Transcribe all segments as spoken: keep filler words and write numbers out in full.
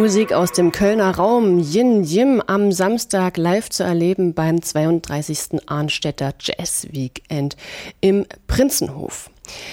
Musik aus dem Kölner Raum, Yin Yim, am Samstag live zu erleben beim zweiunddreißigsten Arnstädter Jazz Weekend im Prinzenhof.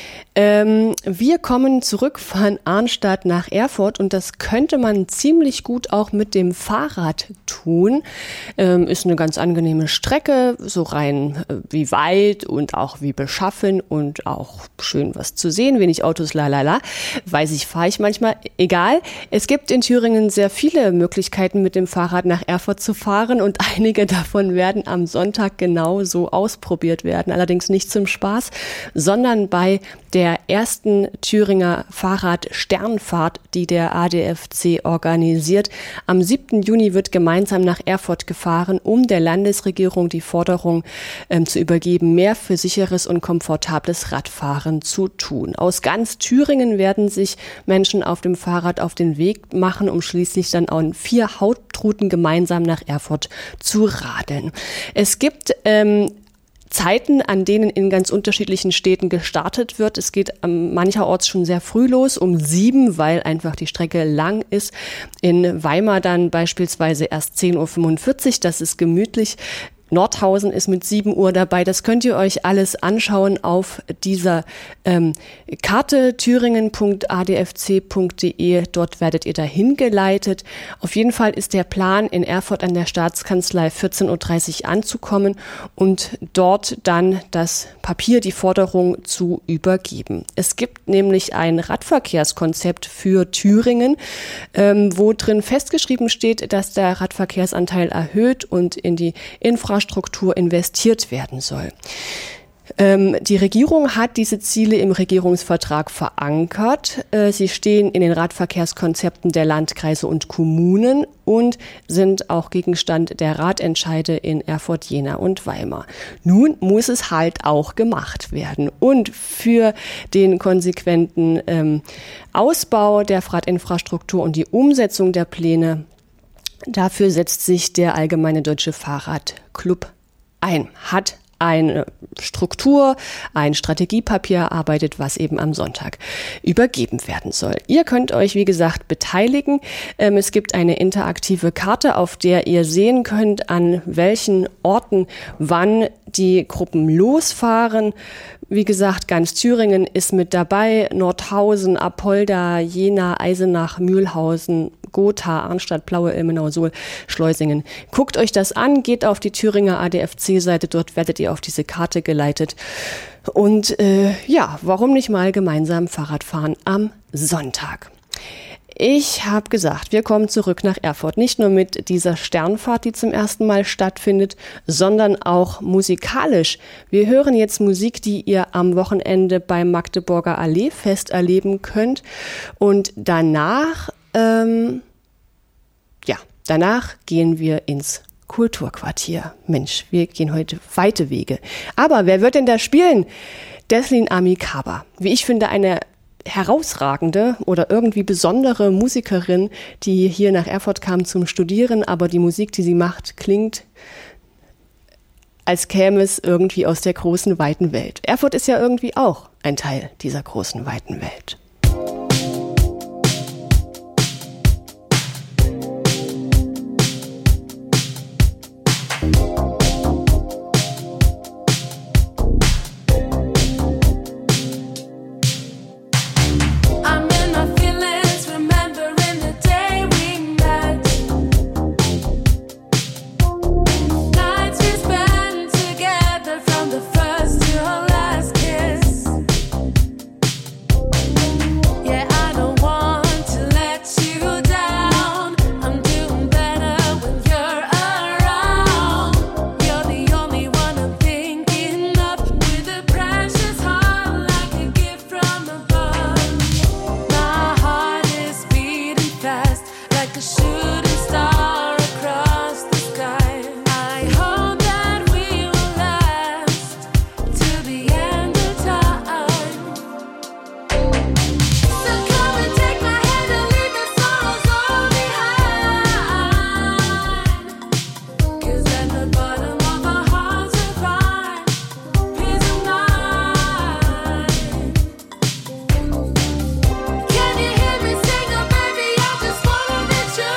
Ähm, wir kommen zurück von Arnstadt nach Erfurt und das könnte man ziemlich gut auch mit dem Fahrrad tun. Ähm, ist eine ganz angenehme Strecke, so rein äh, wie weit und auch wie beschaffen und auch schön was zu sehen, wenig Autos, la la la. Weiß ich, fahre ich manchmal. Egal. Es gibt in Thüringen sehr viele Möglichkeiten, mit dem Fahrrad nach Erfurt zu fahren und einige davon werden am Sonntag genauso ausprobiert werden. Allerdings nicht zum Spaß, sondern bei der der ersten Thüringer Fahrrad-Sternfahrt, die der A D F C organisiert. Am siebten Juni wird gemeinsam nach Erfurt gefahren, um der Landesregierung die Forderung ähm, zu übergeben, mehr für sicheres und komfortables Radfahren zu tun. Aus ganz Thüringen werden sich Menschen auf dem Fahrrad auf den Weg machen, um schließlich dann auch vier Hauptrouten gemeinsam nach Erfurt zu radeln. Es gibt ähm, Zeiten, an denen in ganz unterschiedlichen Städten gestartet wird. Es geht ähm, mancherorts schon sehr früh los, um sieben, weil einfach die Strecke lang ist. In Weimar dann beispielsweise erst zehn Uhr fünfundvierzig, das ist gemütlich. Nordhausen ist mit sieben Uhr dabei. Das könnt ihr euch alles anschauen auf dieser ähm, Karte thüringen punkt a d f c punkt d e. Dort werdet ihr dahin geleitet. Auf jeden Fall ist der Plan, in Erfurt an der Staatskanzlei vierzehn Uhr dreißig anzukommen und dort dann das Papier, die Forderung zu übergeben. Es gibt nämlich ein Radverkehrskonzept für Thüringen, ähm, wo drin festgeschrieben steht, dass der Radverkehrsanteil erhöht und in die Infrastruktur Struktur investiert werden soll. Ähm, die Regierung hat diese Ziele im Regierungsvertrag verankert. Äh, sie stehen in den Radverkehrskonzepten der Landkreise und Kommunen und sind auch Gegenstand der Ratentscheide in Erfurt, Jena und Weimar. Nun muss es halt auch gemacht werden. Und für den konsequenten ähm, Ausbau der Radinfrastruktur und die Umsetzung der Pläne, dafür setzt sich der Allgemeine Deutsche Fahrradclub ein, hat eine Struktur, ein Strategiepapier erarbeitet, was eben am Sonntag übergeben werden soll. Ihr könnt euch, wie gesagt, beteiligen. Ähm, es gibt eine interaktive Karte, auf der ihr sehen könnt, an welchen Orten wann die Gruppen losfahren. Wie gesagt, ganz Thüringen ist mit dabei. Nordhausen, Apolda, Jena, Eisenach, Mühlhausen, Gotha, Arnstadt, Plaue, Ilmenau, Suhl, Schleusingen. Guckt euch das an, geht auf die Thüringer A D F C-Seite, dort werdet ihr auf diese Karte geleitet. Und äh, ja, warum nicht mal gemeinsam Fahrrad fahren am Sonntag? Ich habe gesagt, wir kommen zurück nach Erfurt, nicht nur mit dieser Sternfahrt, die zum ersten Mal stattfindet, sondern auch musikalisch. Wir hören jetzt Musik, die ihr am Wochenende beim Magdeburger Allee-Fest erleben könnt. Und danach, ähm, ja, danach gehen wir ins Kulturquartier. Mensch, wir gehen heute weite Wege. Aber wer wird denn da spielen? Deslin Amikaba. Wie ich finde, eine herausragende oder irgendwie besondere Musikerin, die hier nach Erfurt kam zum Studieren, aber die Musik, die sie macht, klingt, als käme es irgendwie aus der großen, weiten Welt. Erfurt ist ja irgendwie auch ein Teil dieser großen, weiten Welt. Can you hear me sing, oh baby, I just wanna be true.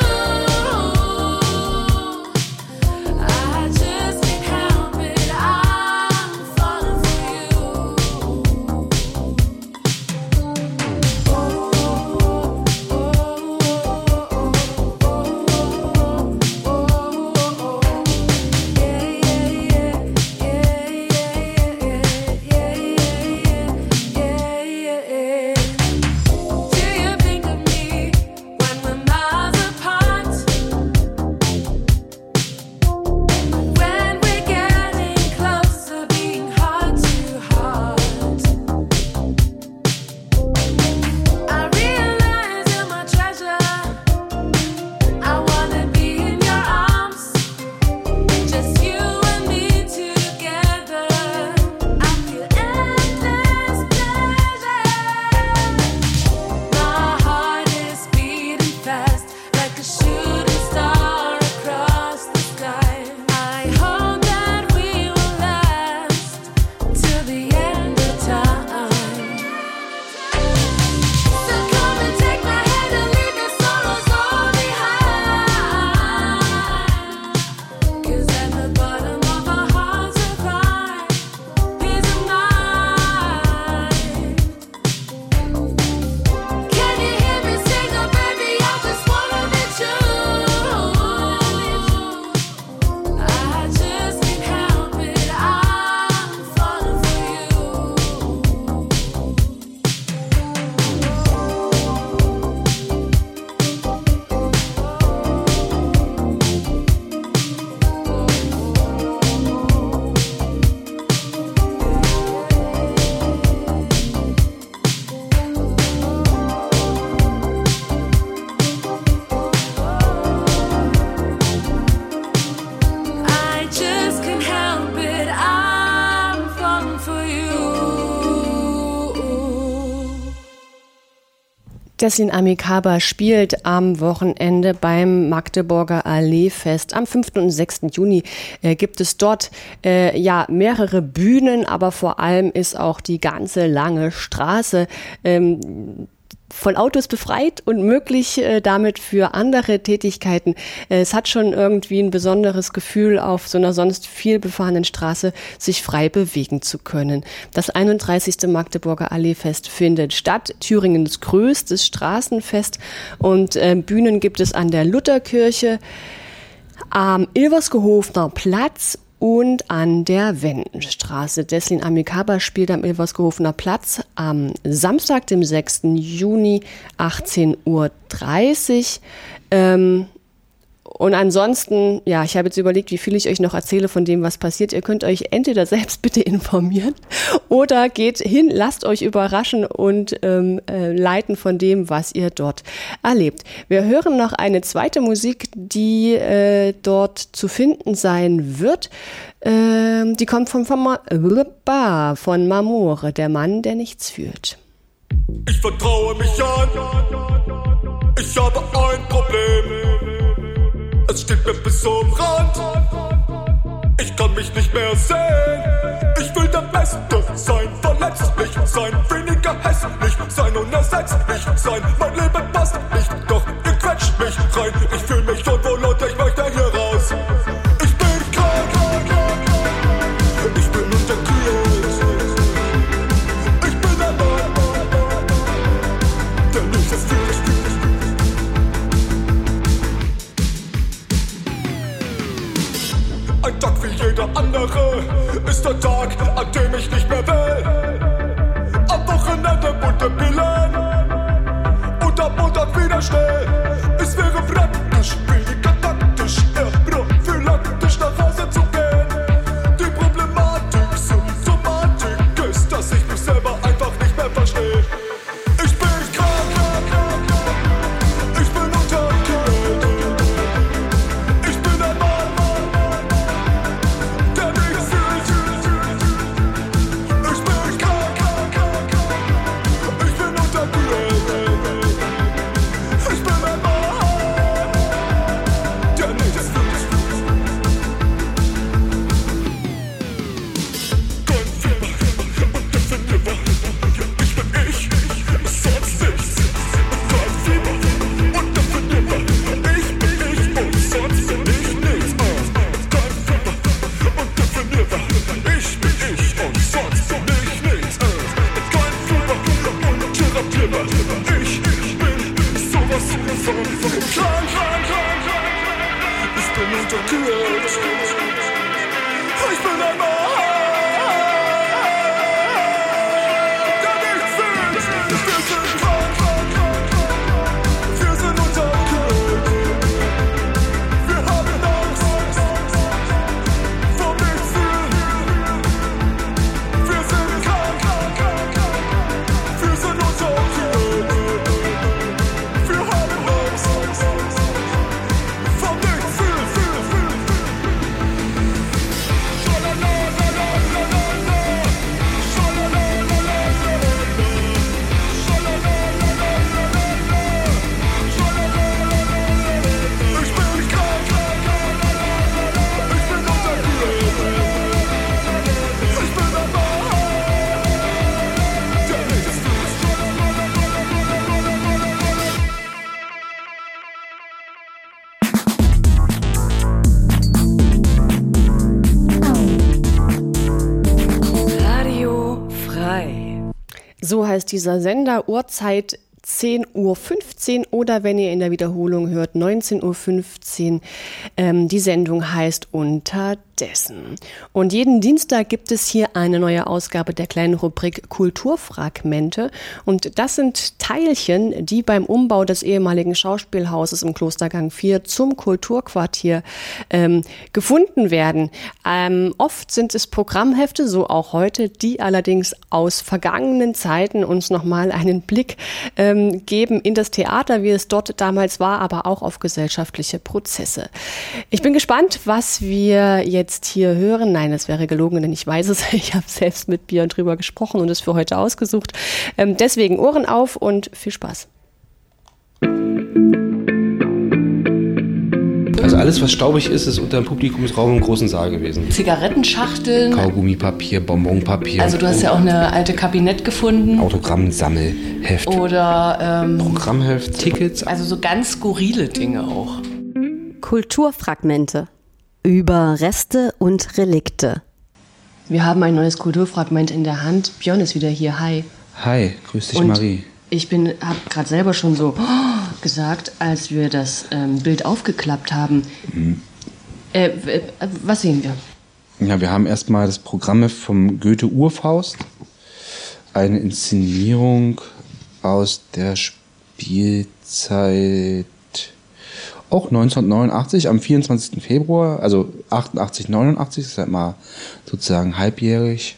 Deslin Amicaba spielt am Wochenende beim Magdeburger Alleefest. Am fünften und sechsten Juni äh, gibt es dort äh, ja mehrere Bühnen, aber vor allem ist auch die ganze lange Straße ähm, von Autos befreit und möglich äh, damit für andere Tätigkeiten. Äh, es hat schon irgendwie ein besonderes Gefühl, auf so einer sonst viel befahrenen Straße sich frei bewegen zu können. Das einunddreißigste Magdeburger Alleefest findet statt. Thüringens größtes Straßenfest, und äh, Bühnen gibt es an der Lutherkirche, am Ilversgehofener Platz und an der Wendenstraße. Deslin Amicaba spielt am Ilversgehofener Platz am Samstag, dem sechsten Juni, achtzehn Uhr dreißig. Ähm, und ansonsten, ja, ich habe jetzt überlegt, wie viel ich euch noch erzähle von dem, was passiert. Ihr könnt euch entweder selbst bitte informieren oder geht hin, lasst euch überraschen und ähm, äh, leiten von dem, was ihr dort erlebt. Wir hören noch eine zweite Musik, die äh, dort zu finden sein wird. Ähm, die kommt von, von, Ma- von Mamore, der Mann, der nichts fühlt. Ich vertraue mich an, ich habe ein Problem. Es steht mir bis zum Rand, ich kann mich nicht mehr sehen. Ich will der Beste sein, verletzlich sein, weniger hässlich sein, unersetzlich sein. Mein Leben passt nicht, doch ihr quetscht mich rein. Ich fühl mich unwohl und ich möchte hier raus. Ich bin krank, ich bin unterkühlt. Ich bin ein Mann, der nicht das fühlt. Ein Tag wie jeder andere ist der Tag, an dem ich nicht mehr will. Am Wochenende bunte Pillen und am Montag wieder schnell. Es wäre praktisch, weniger taktisch, eher prophylaktisch nach Hause zu gehen. Die Problematik, Symptomatik ist, dass ich mich selber einfach nicht mehr verstehe. Ich bin krank, ich bin unterkühlt. Ich bin ein Mann, der nichts fühlt. Ich bin krank, ich bin unterkühlt. Ich bin ein Mann, der nichts fühlt. Kein Fieber und definierbar. Ich bin ich, sonst nichts. Kein Fieber und definierbar. Ich bin ich und sonst bin ich nichts. Kein Fieber und definierbar. Ich bin ich und sonst bin ich nichts. Kein Fieber und therapierbar. Ich, ich bin sowas von krank, krank, krank. Ich bin unterkühlt. Ich bin ein Mann, der nichts fühlt. Wir sind krank, wir sind unterkühlt. Wir haben Angst vor nichts fühlen. Wir sind krank, wir sind unterkühlt. Wir haben Angst vor nichts fühlen. Ich bin krank, ich bin unterkühlt. Ich bin ein Mann, der nichts fühlt. Radio frei. So heißt dieser Sender, Uhrzeit zehn Uhr fünfzehn oder wenn ihr in der Wiederholung hört, neunzehn Uhr fünfzehn. Ähm, die Sendung heißt Unterdessen. Und jeden Dienstag gibt es hier eine neue Ausgabe der kleinen Rubrik Kulturfragmente. Und das sind Teilchen, die beim Umbau des ehemaligen Schauspielhauses im Klostergang vier zum Kulturquartier ähm, gefunden werden. Ähm, oft sind es Programmhefte, so auch heute, die allerdings aus vergangenen Zeiten uns nochmal einen Blick ähm, geben in das Theater, wie es dort damals war, aber auch auf gesellschaftliche Prozesse. Ich bin gespannt, was wir jetzt hier hören. Nein, es wäre gelogen, denn ich weiß es. Ich habe selbst mit Björn drüber gesprochen und es für heute ausgesucht. Ähm, deswegen Ohren auf und viel Spaß. Also alles, was staubig ist, ist unter dem Publikumsraum im großen Saal gewesen. Zigarettenschachteln. Kaugummipapier, Bonbonpapier. Also du hast ja auch eine alte Kabinett gefunden. Autogrammsammelheft. Oder ähm, Programmheft, Tickets. Also so ganz skurrile Dinge auch. Kulturfragmente. Über Reste und Relikte. Wir haben ein neues Kulturfragment in der Hand. Björn ist wieder hier. Hi. Hi, grüß dich, und Marie. Ich bin, habe gerade selber schon so oh, gesagt, als wir das ähm, Bild aufgeklappt haben. Mhm. Äh, w- was sehen wir? Ja, wir haben erstmal das Programm vom Goethe-Urfaust. Eine Inszenierung aus der Spielzeit auch neunzehnhundertneunundachtzig, am vierundzwanzigsten Februar, also achtundachtzig, neunundachtzig, das ist halt mal sozusagen halbjährig.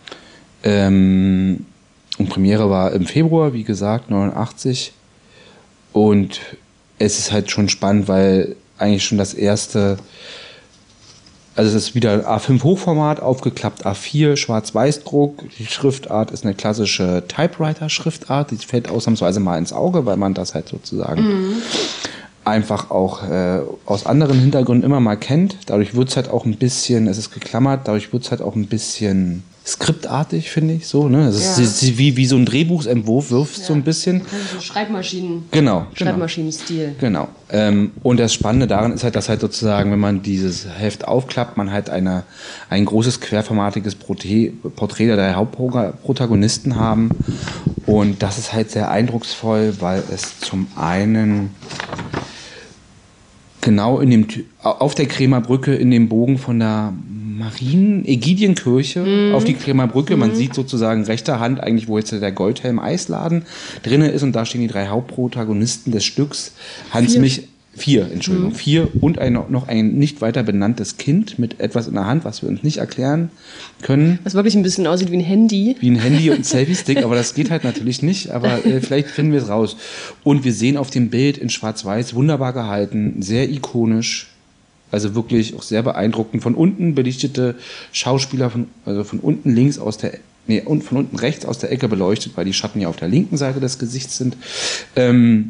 Ähm, und Premiere war im Februar, wie gesagt, neunundachtzig. Und es ist halt schon spannend, weil eigentlich schon das erste, also es ist wieder A fünf Hochformat, aufgeklappt A vier, Schwarz-Weiß-Druck. Die Schriftart ist eine klassische Typewriter-Schriftart, die fällt ausnahmsweise mal ins Auge, weil man das halt sozusagen mhm. einfach auch äh, aus anderen Hintergründen immer mal kennt. Dadurch wird es halt auch ein bisschen, es ist geklammert, dadurch wird es halt auch ein bisschen skriptartig, finde ich, so, ne? Es ist ja. wie, wie so ein Drehbuchsentwurf, wirft ja. so ein bisschen. Also Schreibmaschinen. Genau. Schreibmaschinenstil. Genau. Ähm, und das Spannende daran ist halt, dass halt sozusagen, wenn man dieses Heft aufklappt, man halt eine, ein großes querformatiges Porträt, Porträt der Hauptprotagonisten haben. Und das ist halt sehr eindrucksvoll, weil es zum einen genau in dem, auf der Kremer Brücke in dem Bogen von der Marien-Ägidienkirche mhm. auf die Kremer Brücke. Man mhm. sieht sozusagen rechter Hand eigentlich, wo jetzt der Goldhelm-Eisladen drinne ist. Und da stehen die drei Hauptprotagonisten des Stücks. Hans vier. Mich, vier, Entschuldigung, mhm. vier und ein, noch ein nicht weiter benanntes Kind mit etwas in der Hand, was wir uns nicht erklären können. Was wirklich ein bisschen aussieht wie ein Handy. Wie ein Handy und ein Selfie-Stick, aber das geht halt natürlich nicht. Aber äh, vielleicht finden wir es raus. Und wir sehen auf dem Bild in Schwarz-Weiß, wunderbar gehalten, sehr ikonisch. Also wirklich auch sehr beeindruckend. Von unten belichtete Schauspieler, von, also von unten links aus der, nee, und von unten rechts aus der Ecke beleuchtet, weil die Schatten ja auf der linken Seite des Gesichts sind. Ähm,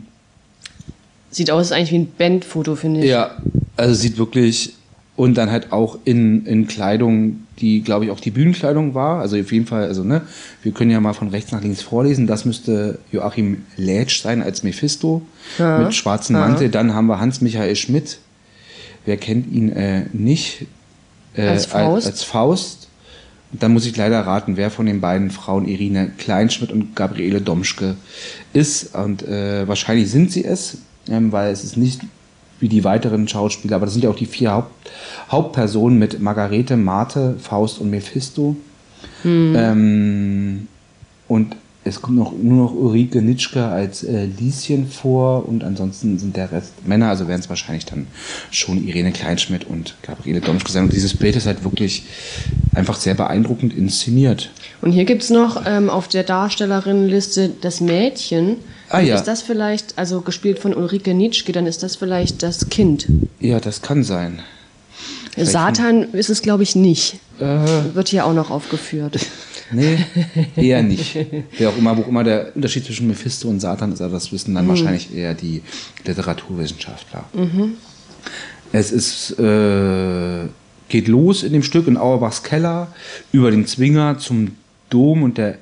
sieht aus eigentlich wie ein Bandfoto, finde ich. Ja, also sieht wirklich, und dann halt auch in, in Kleidung, die, glaube ich, auch die Bühnenkleidung war. Also auf jeden Fall, also ne, wir können ja mal von rechts nach links vorlesen. Das müsste Joachim Lätsch sein als Mephisto ja. mit schwarzem ja. Mantel. Dann haben wir Hans-Michael Schmidt. Wer kennt ihn äh, nicht? Äh, als Faust? Als Faust. Und dann muss ich leider raten, wer von den beiden Frauen Irine Kleinschmidt und Gabriele Domschke ist. Und äh, wahrscheinlich sind sie es, ähm, weil es ist nicht wie die weiteren Schauspieler, aber das sind ja auch die vier Haupt, Hauptpersonen mit Margarete, Marthe, Faust und Mephisto. Mhm. Ähm, und es kommt noch, nur noch Ulrike Nitschke als äh, Lieschen vor und ansonsten sind der Rest Männer, also werden es wahrscheinlich dann schon Irene Kleinschmidt und Gabriele Domschke sein. Und dieses Bild ist halt wirklich einfach sehr beeindruckend inszeniert. Und hier gibt es noch ähm, auf der Darstellerinnenliste das Mädchen. Ah, ja. Ist das vielleicht, also gespielt von Ulrike Nitschke, dann ist das vielleicht das Kind? Ja, das kann sein. Vielleicht Satan ist es, glaube ich, nicht. Äh, Wird hier auch noch aufgeführt. Nee, eher nicht. Wer auch immer, wo immer der Unterschied zwischen Mephisto und Satan ist, aber das wissen dann mhm. wahrscheinlich eher die Literaturwissenschaftler. Mhm. Es ist, äh, geht los in dem Stück in Auerbachs Keller, über den Zwinger zum Dom und der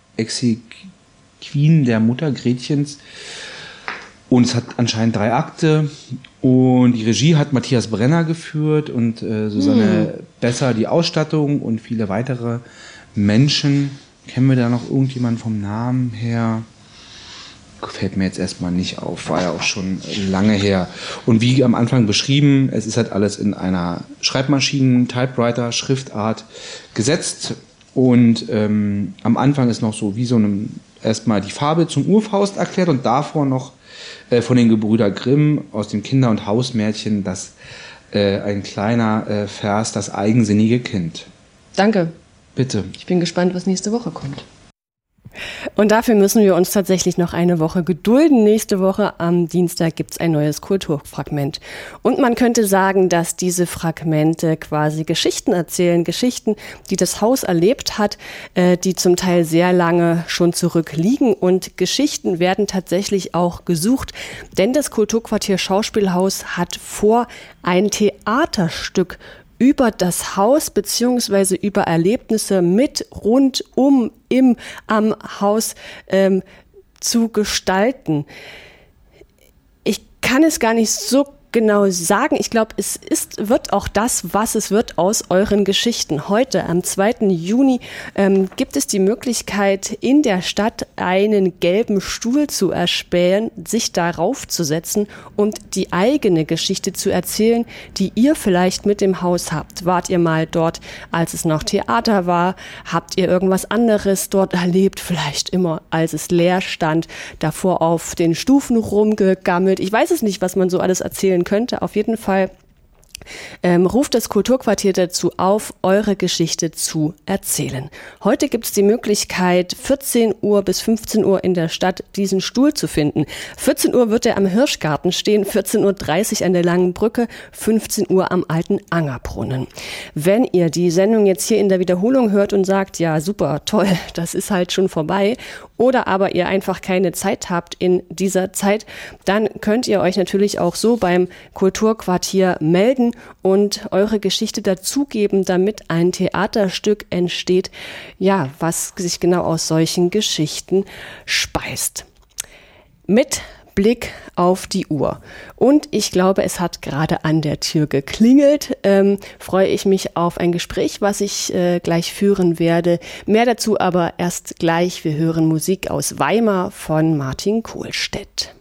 Exequien der Mutter Gretchens. Und es hat anscheinend drei Akte. Und die Regie hat Matthias Brenner geführt und äh, Susanne mhm. Besser die Ausstattung und viele weitere Menschen. Kennen wir da noch irgendjemanden vom Namen her? Fällt mir jetzt erstmal nicht auf, war ja auch schon lange her. Und wie am Anfang beschrieben, es ist halt alles in einer Schreibmaschinen-, Typewriter-, Schriftart gesetzt. Und ähm, am Anfang ist noch so wie so einem erstmal die Fabel zum Urfaust erklärt und davor noch äh, von den Gebrüder Grimm aus dem Kinder- und Hausmärchen das äh, ein kleiner äh, Vers, das eigensinnige Kind. Danke. Bitte. Ich bin gespannt, was nächste Woche kommt. Und dafür müssen wir uns tatsächlich noch eine Woche gedulden. Nächste Woche am Dienstag gibt's ein neues Kulturfragment. Und man könnte sagen, dass diese Fragmente quasi Geschichten erzählen. Geschichten, die das Haus erlebt hat, äh, die zum Teil sehr lange schon zurückliegen. Und Geschichten werden tatsächlich auch gesucht. Denn das Kulturquartier Schauspielhaus hat vor, ein Theaterstück über das Haus beziehungsweise über Erlebnisse mit, rund um, im, am Haus ähm, zu gestalten. Ich kann es gar nicht so genau sagen. Ich glaube, es ist, wird auch das, was es wird aus euren Geschichten. Heute, am zweiten Juni, ähm, gibt es die Möglichkeit, in der Stadt einen gelben Stuhl zu erspähen, sich darauf zu setzen und die eigene Geschichte zu erzählen, die ihr vielleicht mit dem Haus habt. Wart ihr mal dort, als es noch Theater war? Habt ihr irgendwas anderes dort erlebt? Vielleicht immer, als es leer stand, davor auf den Stufen rumgegammelt. Ich weiß es nicht, was man so alles erzählen könnte. Auf jeden Fall ähm, ruft das Kulturquartier dazu auf, eure Geschichte zu erzählen. Heute gibt es die Möglichkeit, vierzehn Uhr bis fünfzehn Uhr in der Stadt diesen Stuhl zu finden. vierzehn Uhr wird er am Hirschgarten stehen, vierzehn Uhr dreißig an der Langen Brücke, fünfzehn Uhr am Alten Angerbrunnen. Wenn ihr die Sendung jetzt hier in der Wiederholung hört und sagt, ja super, toll, das ist halt schon vorbei, oder aber ihr einfach keine Zeit habt in dieser Zeit, dann könnt ihr euch natürlich auch so beim Kulturquartier melden und eure Geschichte dazugeben, damit ein Theaterstück entsteht, ja, was sich genau aus solchen Geschichten speist. Mit Blick auf die Uhr. Und ich glaube, es hat gerade an der Tür geklingelt. Ähm, freue ich mich auf ein Gespräch, was ich äh, gleich führen werde. Mehr dazu aber erst gleich. Wir hören Musik aus Weimar von Martin Kohlstedt.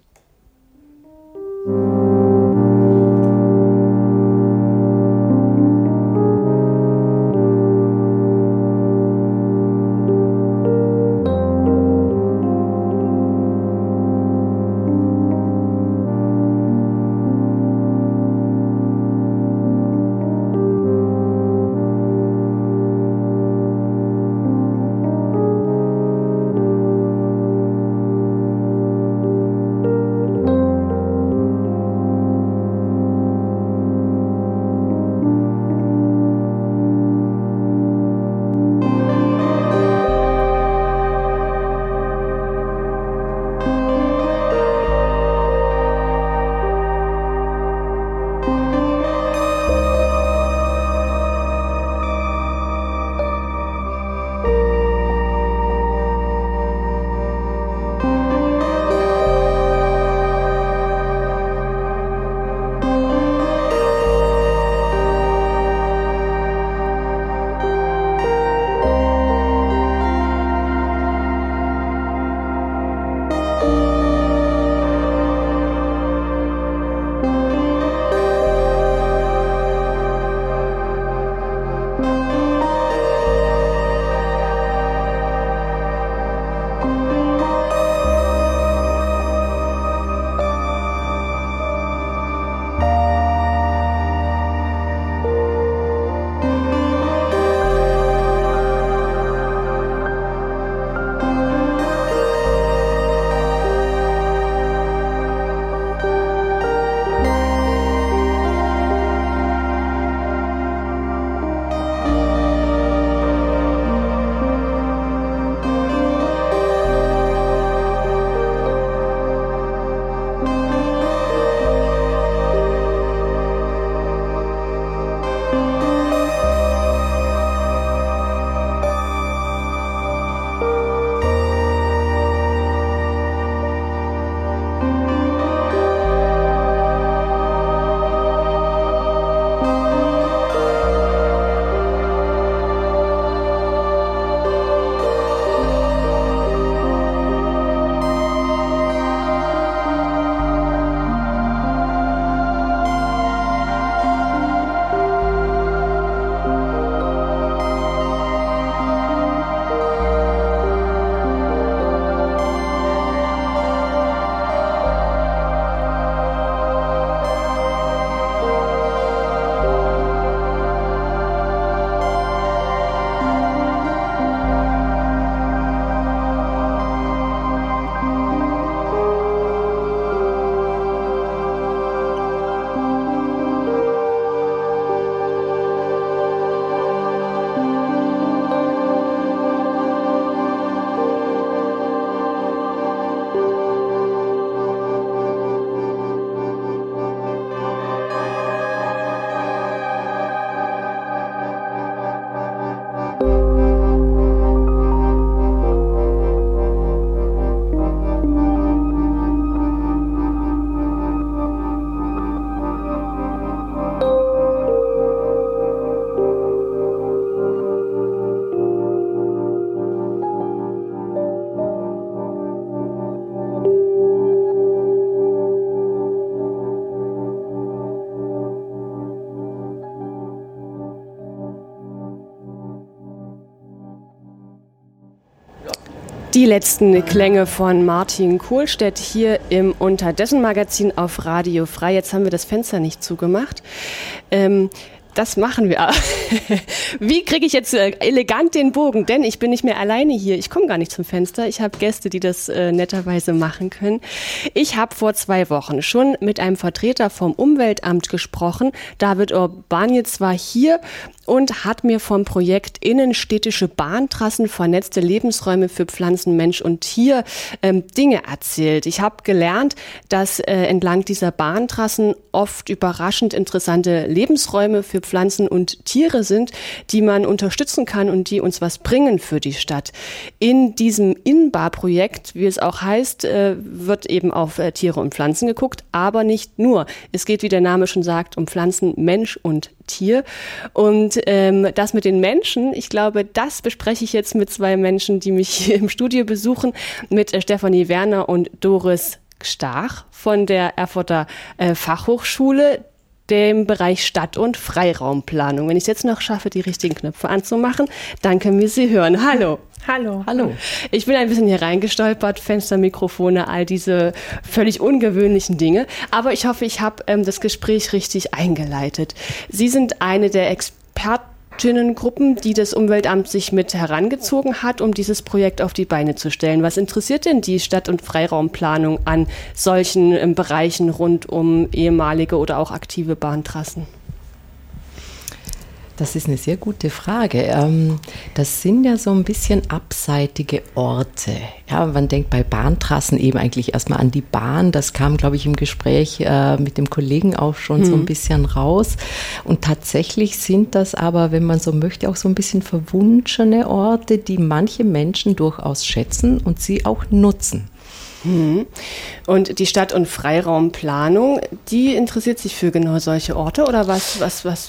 Die letzten Klänge von Martin Kohlstedt hier im Unterdessen-Magazin auf Radio Frei. Jetzt haben wir das Fenster nicht zugemacht. Ähm, Das machen wir. Wie kriege ich jetzt äh, elegant den Bogen? Denn ich bin nicht mehr alleine hier. Ich komme gar nicht zum Fenster. Ich habe Gäste, die das äh, netterweise machen können. Ich habe vor zwei Wochen schon mit einem Vertreter vom Umweltamt gesprochen. David Urbanitz war hier und hat mir vom Projekt Innenstädtische Bahntrassen, vernetzte Lebensräume für Pflanzen, Mensch und Tier ähm, Dinge erzählt. Ich habe gelernt, dass äh, entlang dieser Bahntrassen oft überraschend interessante Lebensräume für Pflanzen und Tiere sind, die man unterstützen kann und die uns was bringen für die Stadt. In diesem Innbar-Projekt, wie es auch heißt, äh, wird eben auf äh, Tiere und Pflanzen geguckt, aber nicht nur. Es geht, wie der Name schon sagt, um Pflanzen, Mensch und Tier. Und ähm, das mit den Menschen, ich glaube, das bespreche ich jetzt mit zwei Menschen, die mich hier im Studio besuchen, mit äh, Stefanie Werner und Doris Stach von der Erfurter äh, Fachhochschule, dem Bereich Stadt- und Freiraumplanung. Wenn ich es jetzt noch schaffe, die richtigen Knöpfe anzumachen, dann können wir Sie hören. Hallo. Hallo. Hallo. Ich bin ein bisschen hier reingestolpert, Fenster, Mikrofone, all diese völlig ungewöhnlichen Dinge. Aber ich hoffe, ich habe ähm, das Gespräch richtig eingeleitet. Sie sind eine der Expertinnengruppen, die das Umweltamt sich mit herangezogen hat, um dieses Projekt auf die Beine zu stellen. Was interessiert denn die Stadt- und Freiraumplanung an solchen ähm, Bereichen rund um ehemalige oder auch aktive Bahntrassen? Das ist eine sehr gute Frage. Das sind ja so ein bisschen abseitige Orte. Ja, man denkt bei Bahntrassen eben eigentlich erstmal an die Bahn. Das kam, glaube ich, im Gespräch mit dem Kollegen auch schon hm. so ein bisschen raus. Und tatsächlich sind das aber, wenn man so möchte, auch so ein bisschen verwunschene Orte, die manche Menschen durchaus schätzen und sie auch nutzen. Und die Stadt- und Freiraumplanung, die interessiert sich für genau solche Orte oder was? was, was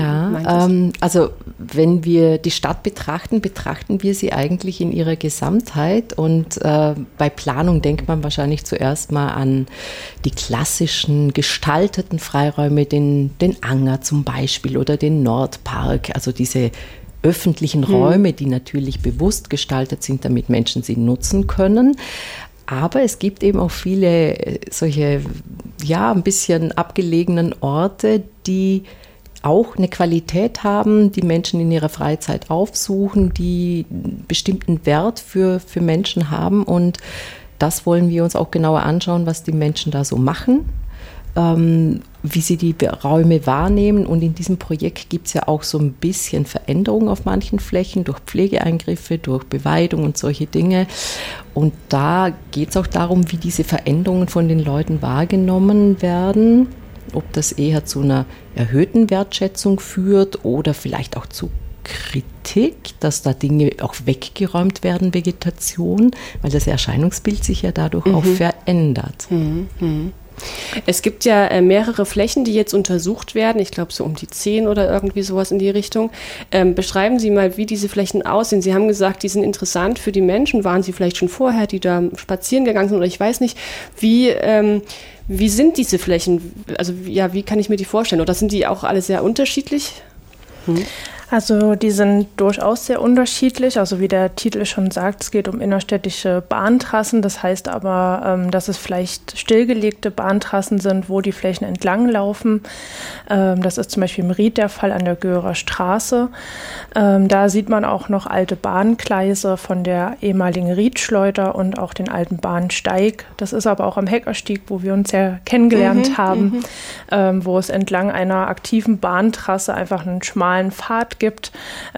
ja, ähm, also wenn wir die Stadt betrachten, betrachten wir sie eigentlich in ihrer Gesamtheit und äh, bei Planung denkt man wahrscheinlich zuerst mal an die klassischen gestalteten Freiräume, den, den Anger zum Beispiel oder den Nordpark, also diese öffentlichen Räume, die natürlich bewusst gestaltet sind, damit Menschen sie nutzen können. Aber es gibt eben auch viele solche, ja, ein bisschen abgelegenen Orte, die auch eine Qualität haben, die Menschen in ihrer Freizeit aufsuchen, die einen bestimmten Wert für, für Menschen haben. Und das wollen wir uns auch genauer anschauen, was die Menschen da so machen, ähm, wie sie die Räume wahrnehmen. Und in diesem Projekt gibt es ja auch so ein bisschen Veränderung auf manchen Flächen durch Pflegeeingriffe, durch Beweidung und solche Dinge. Und da geht es auch darum, wie diese Veränderungen von den Leuten wahrgenommen werden, ob das eher zu einer erhöhten Wertschätzung führt oder vielleicht auch zu Kritik, dass da Dinge auch weggeräumt werden, Vegetation, weil das Erscheinungsbild sich ja dadurch mhm. auch verändert. Mhm. Mhm. Es gibt ja äh, mehrere Flächen, die jetzt untersucht werden. Ich glaube, so um die zehn oder irgendwie sowas in die Richtung. Ähm, beschreiben Sie mal, wie diese Flächen aussehen. Sie haben gesagt, die sind interessant für die Menschen. Waren Sie vielleicht schon vorher, die da spazieren gegangen sind? Oder ich weiß nicht, wie, ähm, wie sind diese Flächen? Also ja, wie kann ich mir die vorstellen? Oder sind die auch alle sehr unterschiedlich? Hm. Also die sind durchaus sehr unterschiedlich. Also wie der Titel schon sagt, es geht um innerstädtische Bahntrassen. Das heißt aber, ähm, dass es vielleicht stillgelegte Bahntrassen sind, wo die Flächen entlang laufen. Ähm, das ist zum Beispiel im Ried der Fall an der Görer Straße. Ähm, da sieht man auch noch alte Bahngleise von der ehemaligen Riedschleuder und auch den alten Bahnsteig. Das ist aber auch am Heckerstieg, wo wir uns ja kennengelernt mhm, haben, ähm, wo es entlang einer aktiven Bahntrasse einfach einen schmalen Pfad gibt,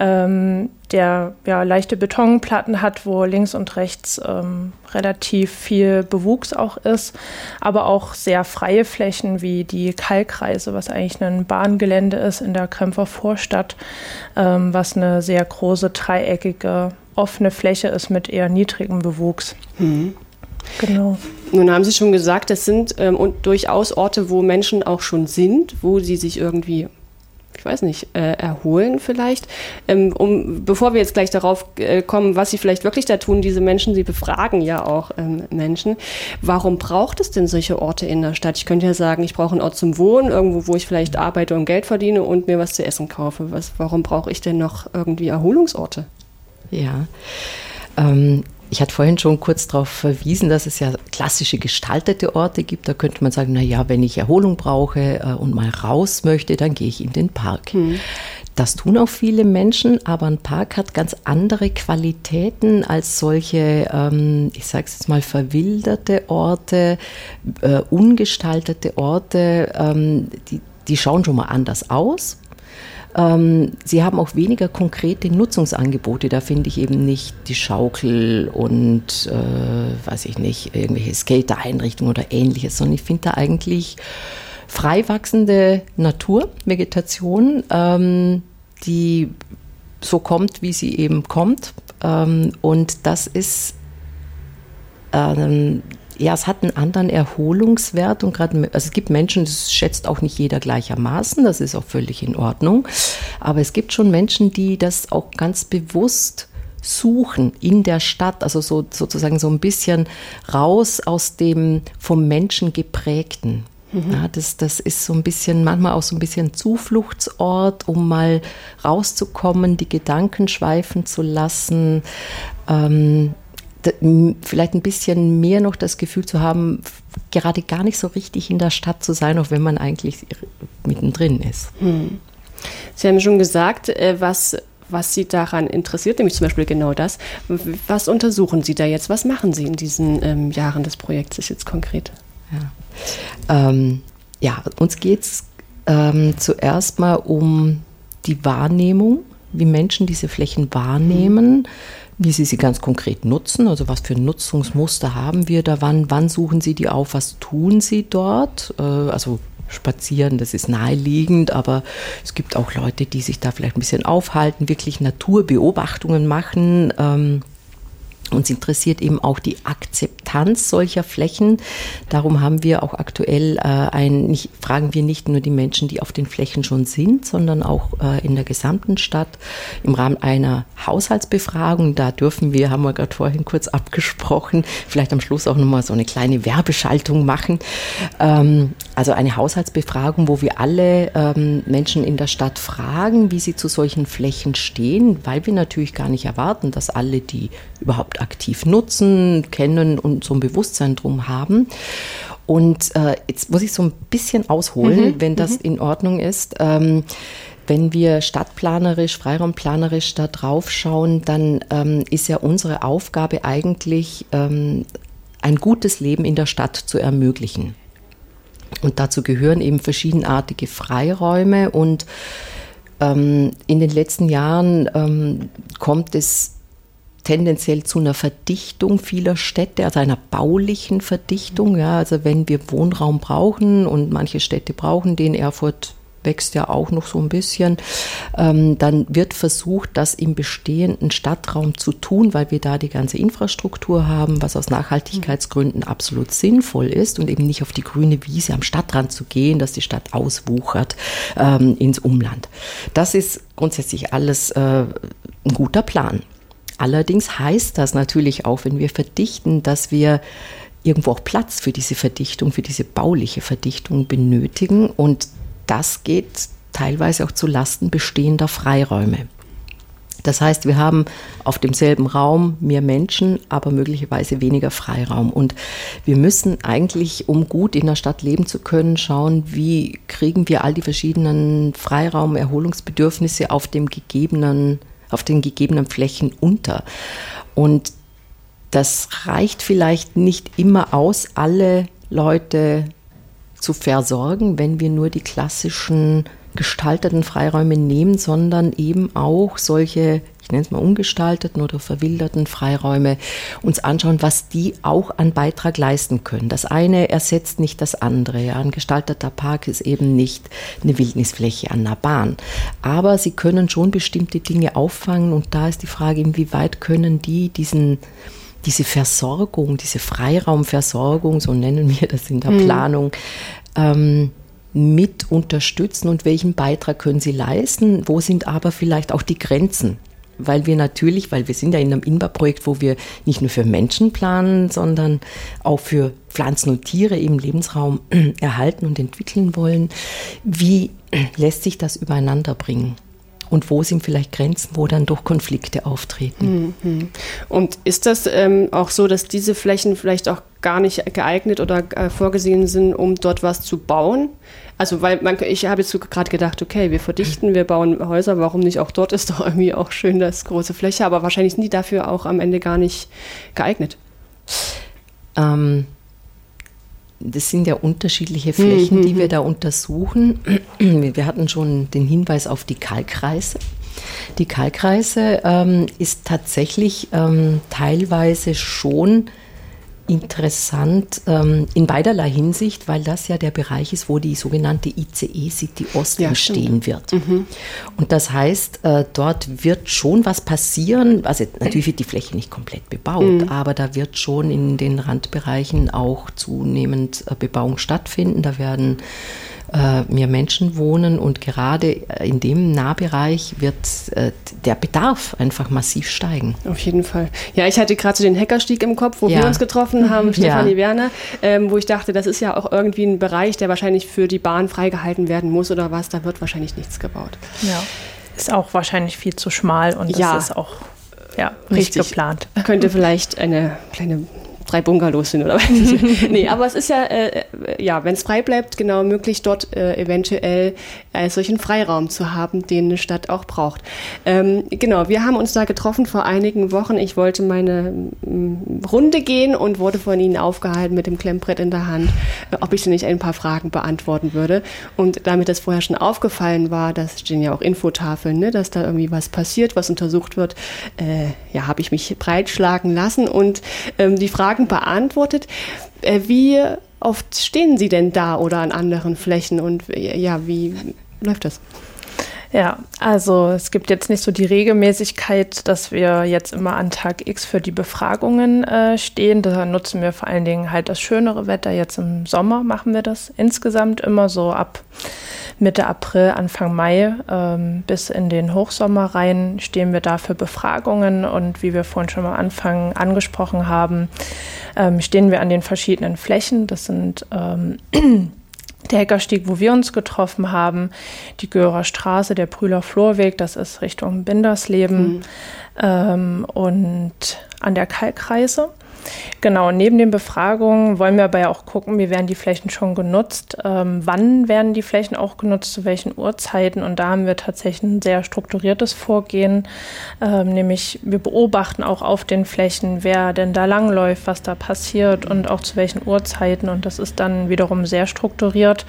ähm, der ja leichte Betonplatten hat, wo links und rechts ähm, relativ viel Bewuchs auch ist, aber auch sehr freie Flächen wie die Kalkreise, was eigentlich ein Bahngelände ist in der Krempfer Vorstadt, ähm, was eine sehr große dreieckige offene Fläche ist mit eher niedrigem Bewuchs. Mhm. Genau. Nun haben Sie schon gesagt, das sind ähm, und durchaus Orte, wo Menschen auch schon sind, wo sie sich irgendwie ich weiß nicht, äh, erholen vielleicht. Ähm, um, bevor wir jetzt gleich darauf äh, kommen, was sie vielleicht wirklich da tun, diese Menschen, sie befragen ja auch ähm, Menschen. Warum braucht es denn solche Orte in der Stadt? Ich könnte ja sagen, ich brauche einen Ort zum Wohnen, irgendwo, wo ich vielleicht arbeite und Geld verdiene und mir was zu essen kaufe. Was, warum brauche ich denn noch irgendwie Erholungsorte? Ja, ähm, ich hatte vorhin schon kurz darauf verwiesen, dass es ja klassische gestaltete Orte gibt. Da könnte man sagen, na ja, wenn ich Erholung brauche äh, und mal raus möchte, dann gehe ich in den Park. Hm. Das tun auch viele Menschen, aber ein Park hat ganz andere Qualitäten als solche, ähm, ich sage es jetzt mal, verwilderte Orte, äh, ungestaltete Orte. Ähm, die, die schauen schon mal anders aus. Ähm, sie haben auch weniger konkrete Nutzungsangebote. Da finde ich eben nicht die Schaukel und, äh, weiß ich nicht, irgendwelche Skater-Einrichtungen oder Ähnliches, sondern ich finde da eigentlich frei wachsende Natur, Vegetation, ähm, die so kommt, wie sie eben kommt. Ähm, und das ist, ähm, ja, es hat einen anderen Erholungswert. Und gerade, also es gibt Menschen, das schätzt auch nicht jeder gleichermaßen, das ist auch völlig in Ordnung. Aber es gibt schon Menschen, die das auch ganz bewusst suchen in der Stadt, also so, sozusagen so ein bisschen raus aus dem vom Menschen geprägten. Ja, das, das ist so ein bisschen, manchmal auch so ein bisschen Zufluchtsort, um mal rauszukommen, die Gedanken schweifen zu lassen, ähm, d- vielleicht ein bisschen mehr noch das Gefühl zu haben, gerade gar nicht so richtig in der Stadt zu sein, auch wenn man eigentlich mittendrin ist. Hm. Sie haben schon gesagt, äh, was, was Sie daran interessiert, nämlich zum Beispiel genau das. Was untersuchen Sie da jetzt? Was machen Sie in diesen ähm, Jahren des Projekts jetzt konkret? Ja. Ähm, ja, uns geht es ähm, zuerst mal um die Wahrnehmung, wie Menschen diese Flächen wahrnehmen, wie sie sie ganz konkret nutzen, also was für Nutzungsmuster haben wir da, wann, wann suchen sie die auf, was tun sie dort, äh, also spazieren, das ist naheliegend, aber es gibt auch Leute, die sich da vielleicht ein bisschen aufhalten, wirklich Naturbeobachtungen machen. ähm, Uns interessiert eben auch die Akzeptanz solcher Flächen. Darum haben wir auch aktuell äh, ein, nicht, fragen wir nicht nur die Menschen, die auf den Flächen schon sind, sondern auch äh, in der gesamten Stadt im Rahmen einer Haushaltsbefragung. Da dürfen wir, haben wir gerade vorhin kurz abgesprochen, vielleicht am Schluss auch nochmal so eine kleine Werbeschaltung machen. Ähm, also eine Haushaltsbefragung, wo wir alle ähm, Menschen in der Stadt fragen, wie sie zu solchen Flächen stehen, weil wir natürlich gar nicht erwarten, dass alle, die überhaupt aktiv nutzen, kennen und so ein Bewusstsein drum haben. Und äh, jetzt muss ich so ein bisschen ausholen, mhm. wenn das mhm. in Ordnung ist. Ähm, wenn wir stadtplanerisch, freiraumplanerisch da drauf schauen, dann ähm, ist ja unsere Aufgabe eigentlich, ähm, ein gutes Leben in der Stadt zu ermöglichen. Und dazu gehören eben verschiedenartige Freiräume. Und ähm, in den letzten Jahren ähm, kommt es tendenziell zu einer Verdichtung vieler Städte, also einer baulichen Verdichtung. Ja, also wenn wir Wohnraum brauchen und manche Städte brauchen den, Erfurt wächst ja auch noch so ein bisschen, ähm, dann wird versucht, das im bestehenden Stadtraum zu tun, weil wir da die ganze Infrastruktur haben, was aus Nachhaltigkeitsgründen absolut sinnvoll ist und eben nicht auf die grüne Wiese am Stadtrand zu gehen, dass die Stadt auswuchert ähm, ins Umland. Das ist grundsätzlich alles äh, ein guter Plan. Allerdings heißt das natürlich auch, wenn wir verdichten, dass wir irgendwo auch Platz für diese Verdichtung, für diese bauliche Verdichtung benötigen. Und das geht teilweise auch zu Lasten bestehender Freiräume. Das heißt, wir haben auf demselben Raum mehr Menschen, aber möglicherweise weniger Freiraum. Und wir müssen eigentlich, um gut in der Stadt leben zu können, schauen, wie kriegen wir all die verschiedenen Freiraum-, Erholungsbedürfnisse auf dem gegebenen auf den gegebenen Flächen unter. Und das reicht vielleicht nicht immer aus, alle Leute zu versorgen, wenn wir nur die klassischen gestalteten Freiräume nehmen, sondern eben auch solche, ich nenne es mal ungestalteten oder verwilderten Freiräume uns anschauen, was die auch an Beitrag leisten können. Das eine ersetzt nicht das andere. Ja, ein gestalteter Park ist eben nicht eine Wildnisfläche an einer Bahn. Aber sie können schon bestimmte Dinge auffangen und da ist die Frage, inwieweit können die diesen diese Versorgung, diese Freiraumversorgung, so nennen wir das in der hm. Planung, ähm, mit unterstützen und welchen Beitrag können sie leisten? Wo sind aber vielleicht auch die Grenzen? Weil wir natürlich, weil wir sind ja in einem I N B A-Projekt, wo wir nicht nur für Menschen planen, sondern auch für Pflanzen und Tiere im Lebensraum erhalten und entwickeln wollen. Wie lässt sich das übereinander bringen? und wo sind vielleicht Grenzen, wo dann doch Konflikte auftreten. Mhm. Und ist das ähm, auch so, dass diese Flächen vielleicht auch gar nicht geeignet oder äh, vorgesehen sind, um dort was zu bauen? Also, weil man, ich habe jetzt so gerade gedacht, okay, wir verdichten, wir bauen Häuser, warum nicht auch dort? Ist doch irgendwie auch schön, das große Fläche, aber wahrscheinlich sind die dafür auch am Ende gar nicht geeignet. Ähm, das sind ja unterschiedliche Flächen, mhm. die wir da untersuchen. Wir hatten schon den Hinweis auf die Kalkreise. Die Kalkreise ähm, ist tatsächlich ähm, teilweise schon interessant ähm, in beiderlei Hinsicht, weil das ja der Bereich ist, wo die sogenannte I C E City Ost ja, entstehen stimmt. wird. Mhm. Und das heißt, äh, dort wird schon was passieren. Also natürlich wird die Fläche nicht komplett bebaut, mhm. aber da wird schon in den Randbereichen auch zunehmend äh, Bebauung stattfinden. Da werden äh, mehr Menschen wohnen und gerade in dem Nahbereich wird äh, der Bedarf einfach massiv steigen. Auf jeden Fall. Ja, ich hatte gerade so den Heckerstieg im Kopf, wo ja. wir uns getroffen haben, Stefanie ja. Werner, ähm, wo ich dachte, das ist ja auch irgendwie ein Bereich, der wahrscheinlich für die Bahn freigehalten werden muss oder was, da wird wahrscheinlich nichts gebaut. Ja, ist auch wahrscheinlich viel zu schmal und das ja. ist auch ja, nicht geplant. Könnte vielleicht eine kleine drei Bungalows sind oder was. Nee, aber es ist ja, äh, ja, wenn es frei bleibt, genau möglich, dort äh, eventuell äh, solchen Freiraum zu haben, den eine Stadt auch braucht. Ähm, genau, wir haben uns da getroffen vor einigen Wochen. Ich wollte meine m, Runde gehen und wurde von Ihnen aufgehalten mit dem Klemmbrett in der Hand, äh, ob ich denn nicht ein paar Fragen beantworten würde. Und damit das vorher schon aufgefallen war, da stehen ja auch Infotafeln, ne, dass da irgendwie was passiert, was untersucht wird, äh, ja, habe ich mich breitschlagen lassen und ähm, die Fragen beantwortet. Äh, wie oft stehen Sie denn da oder an anderen Flächen und ja, wie läuft das? Ja, also es gibt jetzt nicht so die Regelmäßigkeit, dass wir jetzt immer an Tag X für die Befragungen äh, stehen. Da nutzen wir vor allen Dingen halt das schönere Wetter. Jetzt im Sommer machen wir das insgesamt immer so ab Mitte April, Anfang Mai ähm, bis in den Hochsommer rein stehen wir da für Befragungen und wie wir vorhin schon am Anfang angesprochen haben, ähm, stehen wir an den verschiedenen Flächen. Das sind ähm, der Heckerstieg, wo wir uns getroffen haben, die Görer Straße, der Brühler Flurweg, das ist Richtung Bindersleben mhm. ähm, und an der Kalkreise. Genau, neben den Befragungen wollen wir aber ja auch gucken, wie werden die Flächen schon genutzt, ähm, wann werden die Flächen auch genutzt, zu welchen Uhrzeiten und da haben wir tatsächlich ein sehr strukturiertes Vorgehen, ähm, nämlich wir beobachten auch auf den Flächen, wer denn da langläuft, was da passiert und auch zu welchen Uhrzeiten und das ist dann wiederum sehr strukturiert,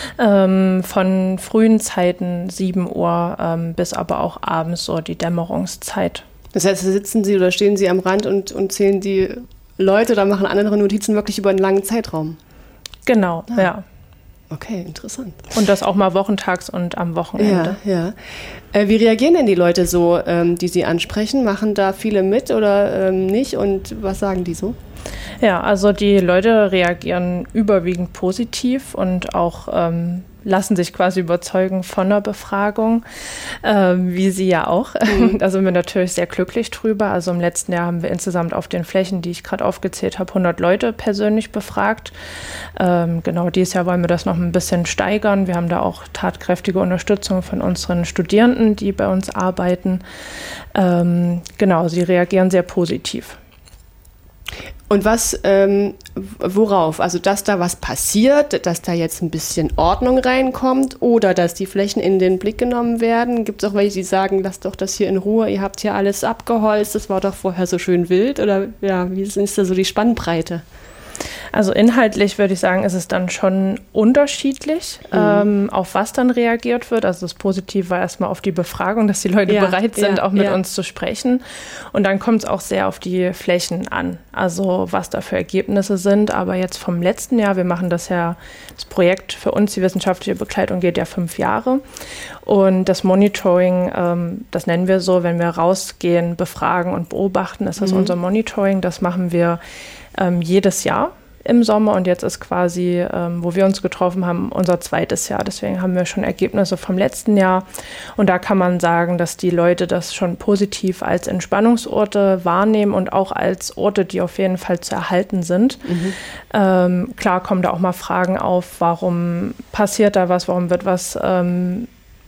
ähm, von frühen Zeiten sieben Uhr ähm, bis aber auch abends so die Dämmerungszeit. Das heißt, sitzen Sie oder stehen Sie am Rand und, und zählen die Leute oder machen andere Notizen wirklich über einen langen Zeitraum? Genau, ah. ja. Okay, interessant. Und das auch mal wochentags und am Wochenende. Ja, ja. Äh, wie reagieren denn die Leute so, ähm, die Sie ansprechen? Machen da viele mit oder ähm, nicht? Und was sagen die so? Ja, also die Leute reagieren überwiegend positiv und auch ähm, lassen sich quasi überzeugen von der Befragung, äh, wie sie ja auch. Mhm. Da sind wir natürlich sehr glücklich drüber. Also im letzten Jahr haben wir insgesamt auf den Flächen, die ich gerade aufgezählt habe, hundert Leute persönlich befragt. Ähm, genau, dieses Jahr wollen wir das noch ein bisschen steigern. Wir haben da auch tatkräftige Unterstützung von unseren Studierenden, die bei uns arbeiten. Ähm, genau, sie reagieren sehr positiv. Und was, ähm, worauf? Also, dass da was passiert, dass da jetzt ein bisschen Ordnung reinkommt oder dass die Flächen in den Blick genommen werden? Gibt es auch welche, die sagen, lasst doch das hier in Ruhe, ihr habt hier alles abgeholzt, das war doch vorher so schön wild? Oder ja, wie ist da so die Spannbreite? Also inhaltlich würde ich sagen, ist es dann schon unterschiedlich, mhm. ähm, auf was dann reagiert wird. Also das Positive war erstmal auf die Befragung, dass die Leute ja, bereit sind, ja, auch mit ja. uns zu sprechen. Und dann kommt es auch sehr auf die Flächen an, also was da für Ergebnisse sind. Aber jetzt vom letzten Jahr, wir machen das ja, das Projekt für uns, die wissenschaftliche Begleitung geht ja fünf Jahre. Und das Monitoring, ähm, das nennen wir so, wenn wir rausgehen, befragen und beobachten, ist das mhm. unser Monitoring. Das machen wir ähm, jedes Jahr im Sommer und jetzt ist quasi, ähm, wo wir uns getroffen haben, unser zweites Jahr. Deswegen haben wir schon Ergebnisse vom letzten Jahr und da kann man sagen, dass die Leute das schon positiv als Entspannungsorte wahrnehmen und auch als Orte, die auf jeden Fall zu erhalten sind. Mhm. Ähm, klar kommen da auch mal Fragen auf, warum passiert da was, warum wird was ähm,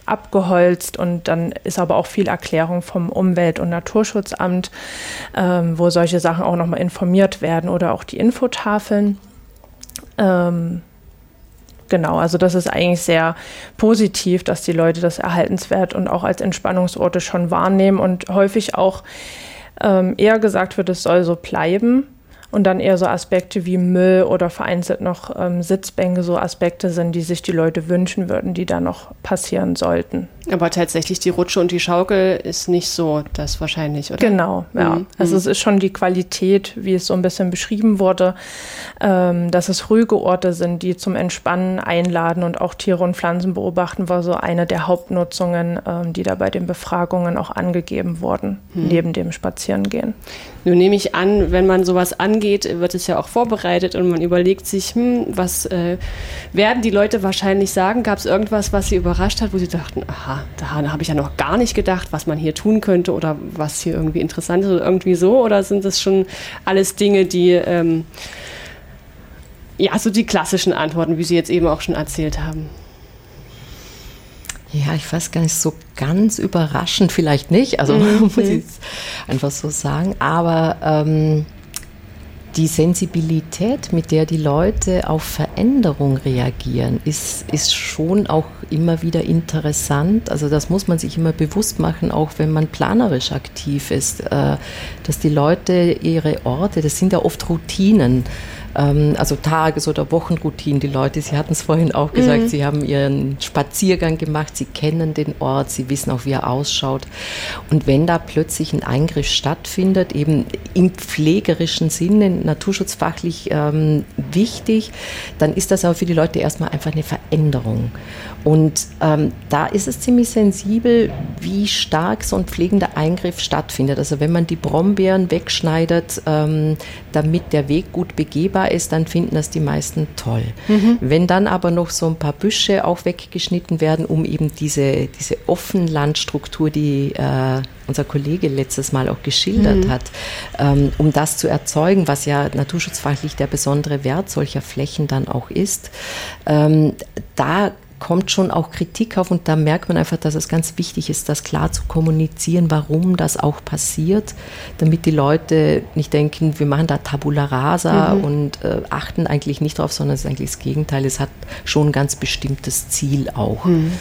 abgeholzt und dann ist aber auch viel Erklärung vom Umwelt- und Naturschutzamt, ähm, wo solche Sachen auch nochmal informiert werden oder auch die Infotafeln. Ähm, Genau, also das ist eigentlich sehr positiv, dass die Leute das erhaltenswert und auch als Entspannungsorte schon wahrnehmen und häufig auch ähm, eher gesagt wird, es soll so bleiben und dann eher so Aspekte wie Müll oder vereinzelt noch ähm, Sitzbänke so Aspekte sind, die sich die Leute wünschen würden, die da noch passieren sollten. Aber tatsächlich die Rutsche und die Schaukel ist nicht so das wahrscheinlich, oder? Genau, ja. Mhm. Also es ist schon die Qualität, wie es so ein bisschen beschrieben wurde, ähm, dass es ruhige Orte sind, die zum Entspannen einladen und auch Tiere und Pflanzen beobachten, war so eine der Hauptnutzungen, ähm, die da bei den Befragungen auch angegeben wurden, mhm. neben dem Spazierengehen. Nun nehme ich an, wenn man sowas angeht, wird es ja auch vorbereitet und man überlegt sich, hm, was äh, werden die Leute wahrscheinlich sagen? Gab es irgendwas, was sie überrascht hat, wo sie dachten, aha, da habe ich ja noch gar nicht gedacht, was man hier tun könnte oder was hier irgendwie interessant ist oder irgendwie so? Oder sind das schon alles Dinge, die, ähm, ja, so die klassischen Antworten, wie Sie jetzt eben auch schon erzählt haben? Ja, ich weiß gar nicht, so ganz überraschend vielleicht nicht, also mhm. muss ich es einfach so sagen, aber ähm, die Sensibilität, mit der die Leute auf Veränderung reagieren, ist, ist schon auch immer wieder interessant. Also das muss man sich immer bewusst machen, auch wenn man planerisch aktiv ist, äh, dass die Leute ihre Orte, das sind ja oft Routinen, ähm, also Tages- oder Wochenroutinen, die Leute, Sie hatten es vorhin auch gesagt, mhm. sie haben ihren Spaziergang gemacht, sie kennen den Ort, sie wissen auch, wie er ausschaut. Und wenn da plötzlich ein Eingriff stattfindet, eben im pflegerischen Sinne, naturschutzfachlich ähm, wichtig, dann ist das aber für die Leute erstmal einfach eine Veränderung. Und ähm, da ist es ziemlich sensibel, wie stark so ein pflegender Eingriff stattfindet. Also wenn man die Brombeeren wegschneidet, ähm, damit der Weg gut begehbar ist, dann finden das die meisten toll. Mhm. Wenn dann aber noch so ein paar Büsche auch weggeschnitten werden, um eben diese, diese Offenlandstruktur, die äh, unser Kollege letztes Mal auch geschildert mhm. hat, ähm, um das zu erzeugen, was ja naturschutzfachlich der besondere Wert solcher Flächen dann auch ist, ähm, da kommt schon auch Kritik auf und da merkt man einfach, dass es ganz wichtig ist, das klar zu kommunizieren, warum das auch passiert, damit die Leute nicht denken, wir machen da Tabula rasa mhm. und äh, achten eigentlich nicht drauf, sondern es ist eigentlich das Gegenteil, es hat schon ein ganz bestimmtes Ziel auch. Mhm.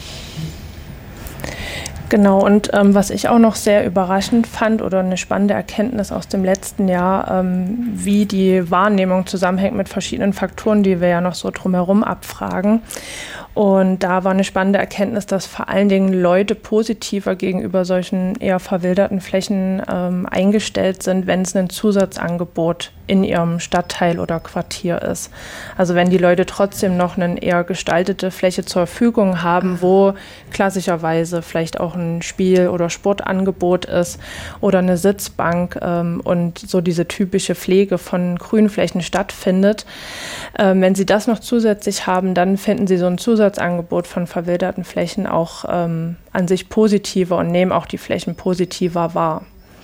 Genau, und ähm, was ich auch noch sehr überraschend fand oder eine spannende Erkenntnis aus dem letzten Jahr, ähm, wie die Wahrnehmung zusammenhängt mit verschiedenen Faktoren, die wir ja noch so drumherum abfragen. Und da war eine spannende Erkenntnis, dass vor allen Dingen Leute positiver gegenüber solchen eher verwilderten Flächen ähm, eingestellt sind, wenn es ein Zusatzangebot in ihrem Stadtteil oder Quartier ist. Also wenn die Leute trotzdem noch eine eher gestaltete Fläche zur Verfügung haben, wo klassischerweise vielleicht auch ein Spiel- oder Sportangebot ist oder eine Sitzbank ähm, und so diese typische Pflege von Grünflächen stattfindet. Ähm, wenn sie das noch zusätzlich haben, dann finden sie so ein Zusatzangebot von verwilderten Flächen auch ähm, an sich positiver und nehmen auch die Flächen positiver wahr.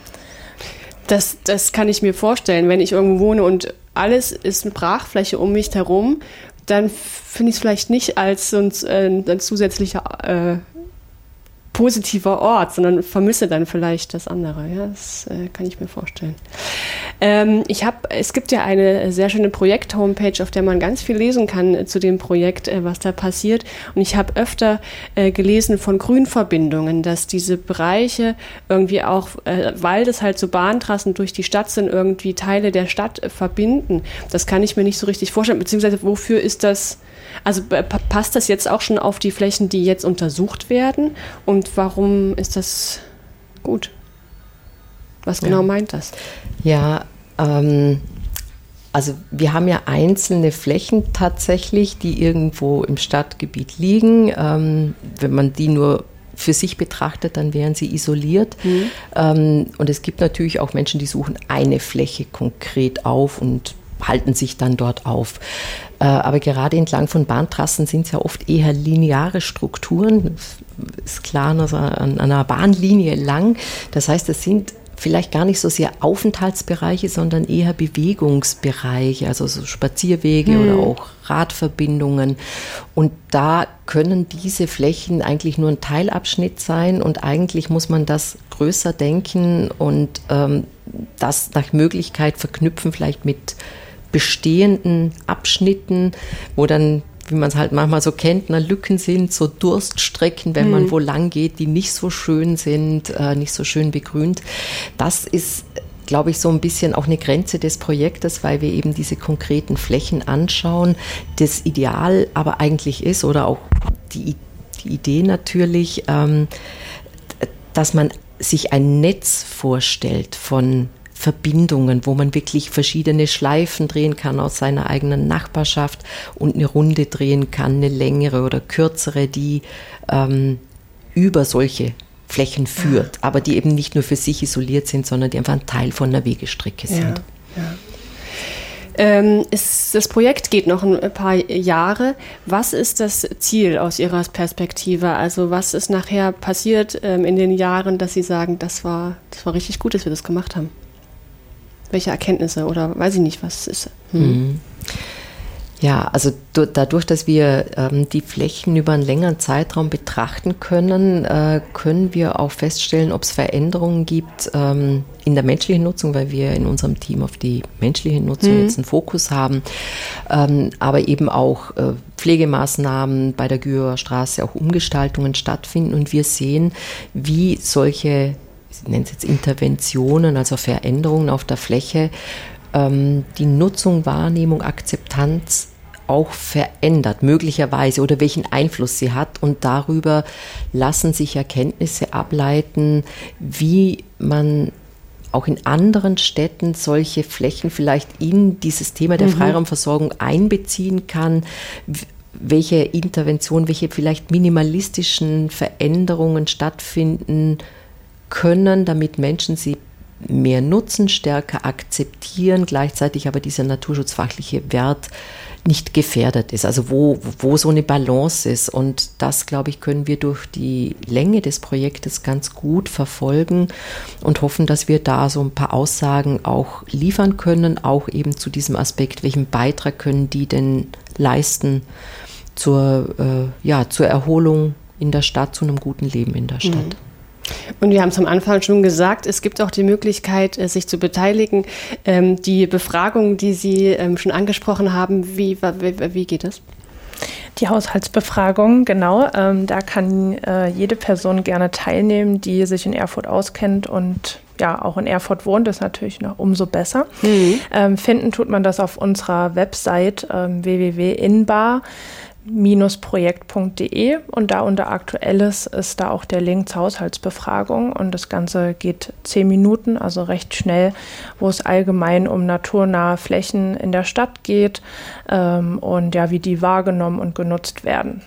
Das, das kann ich mir vorstellen, wenn ich irgendwo wohne und alles ist eine Brachfläche um mich herum, dann finde ich es vielleicht nicht als so ein, äh, ein zusätzlicher äh, positiver Ort, sondern vermisse dann vielleicht das andere. Ja, das äh, kann ich mir vorstellen. Ähm, ich habe, es gibt ja eine sehr schöne Projekt-Homepage, auf der man ganz viel lesen kann äh, zu dem Projekt, äh, was da passiert. Und ich habe öfter äh, gelesen von Grünverbindungen, dass diese Bereiche irgendwie auch, äh, weil das halt so Bahntrassen durch die Stadt sind, irgendwie Teile der Stadt äh, verbinden. Das kann ich mir nicht so richtig vorstellen. Beziehungsweise wofür ist das? Also passt das jetzt auch schon auf die Flächen, die jetzt untersucht werden? Und warum ist das gut? Was genau ja. meint das? Ja, ähm, also wir haben ja einzelne Flächen tatsächlich, die irgendwo im Stadtgebiet liegen. Ähm, wenn man die nur für sich betrachtet, dann wären sie isoliert. Mhm. Ähm, und es gibt natürlich auch Menschen, die suchen eine Fläche konkret auf und halten sich dann dort auf. Aber gerade entlang von Bahntrassen sind es ja oft eher lineare Strukturen, ist klar, also an einer Bahnlinie lang. Das heißt, es sind vielleicht gar nicht so sehr Aufenthaltsbereiche, sondern eher Bewegungsbereiche, also so Spazierwege hm. oder auch Radverbindungen. Und da können diese Flächen eigentlich nur ein Teilabschnitt sein und eigentlich muss man das größer denken und ähm, das nach Möglichkeit verknüpfen, vielleicht mit bestehenden Abschnitten, wo dann, wie man es halt manchmal so kennt, na, Lücken sind, so Durststrecken, wenn mhm. man wo lang geht, die nicht so schön sind, äh, nicht so schön begrünt. Das ist, glaube ich, so ein bisschen auch eine Grenze des Projektes, weil wir eben diese konkreten Flächen anschauen. Das Ideal aber eigentlich ist, oder auch die, die Idee natürlich, ähm, dass man sich ein Netz vorstellt von Verbindungen, wo man wirklich verschiedene Schleifen drehen kann aus seiner eigenen Nachbarschaft und eine Runde drehen kann, eine längere oder kürzere, die ähm, über solche Flächen führt, aber die eben nicht nur für sich isoliert sind, sondern die einfach ein Teil von einer Wegestrecke sind. Ja, ja. Ähm, ist, das Projekt geht noch ein paar Jahre. Was ist das Ziel aus Ihrer Perspektive? Also was ist nachher passiert ähm, in den Jahren, dass Sie sagen, das war, das war richtig gut, dass wir das gemacht haben? Welche Erkenntnisse oder weiß ich nicht, was ist? Hm. Ja, also du, dadurch, dass wir ähm, die Flächen über einen längeren Zeitraum betrachten können, äh, können wir auch feststellen, ob es Veränderungen gibt ähm, in der menschlichen Nutzung, weil wir in unserem Team auf die menschliche Nutzung mhm. jetzt einen Fokus haben, ähm, aber eben auch äh, Pflegemaßnahmen bei der Gürer Straße, auch Umgestaltungen stattfinden und wir sehen, wie solche, ich nenne es jetzt Interventionen, also Veränderungen auf der Fläche, die Nutzung, Wahrnehmung, Akzeptanz auch verändert, möglicherweise, oder welchen Einfluss sie hat. Und darüber lassen sich Erkenntnisse ableiten, wie man auch in anderen Städten solche Flächen vielleicht in dieses Thema der mhm. Freiraumversorgung einbeziehen kann, welche Interventionen, welche vielleicht minimalistischen Veränderungen stattfinden können, damit Menschen sie mehr nutzen, stärker akzeptieren, gleichzeitig aber dieser naturschutzfachliche Wert nicht gefährdet ist. Also wo, wo so eine Balance ist. Und das, glaube ich, können wir durch die Länge des Projektes ganz gut verfolgen und hoffen, dass wir da so ein paar Aussagen auch liefern können, auch eben zu diesem Aspekt, welchen Beitrag können die denn leisten zur, äh, ja, zur Erholung in der Stadt, zu einem guten Leben in der Stadt. Mhm. Und wir haben es am Anfang schon gesagt, es gibt auch die Möglichkeit, sich zu beteiligen. Ähm, die Befragung, die Sie ähm, schon angesprochen haben, wie, wie, wie geht das? Die Haushaltsbefragung, genau. Ähm, da kann äh, jede Person gerne teilnehmen, die sich in Erfurt auskennt und ja auch in Erfurt wohnt, ist natürlich noch umso besser. Mhm. Ähm, finden tut man das auf unserer Website ähm, w w w punkt inbar projekt punkt de und da unter Aktuelles ist da auch der Link zur Haushaltsbefragung und das Ganze geht zehn Minuten, also recht schnell, wo es allgemein um naturnahe Flächen in der Stadt geht ähm, und ja, wie die wahrgenommen und genutzt werden.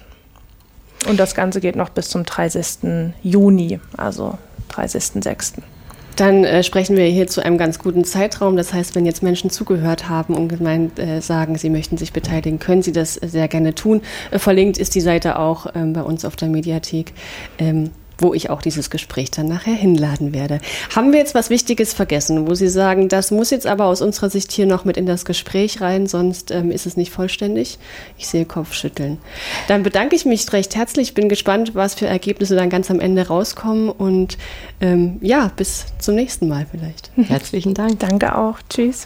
Und das Ganze geht noch bis zum dreißigsten Juni, also dreißigsten sechsten Dann äh, sprechen wir hier zu einem ganz guten Zeitraum. Das heißt, wenn jetzt Menschen zugehört haben und gemeint äh, sagen, sie möchten sich beteiligen, können sie das sehr gerne tun. Äh, verlinkt ist die Seite auch ähm, bei uns auf der Mediathek, ähm, wo ich auch dieses Gespräch dann nachher hinladen werde. Haben wir jetzt was Wichtiges vergessen, wo Sie sagen, das muss jetzt aber aus unserer Sicht hier noch mit in das Gespräch rein, sonst ähm, ist es nicht vollständig? Ich sehe Kopfschütteln. Dann bedanke ich mich recht herzlich, bin gespannt, was für Ergebnisse dann ganz am Ende rauskommen und ähm, ja, bis zum nächsten Mal vielleicht. Herzlichen Dank. Danke auch. Tschüss.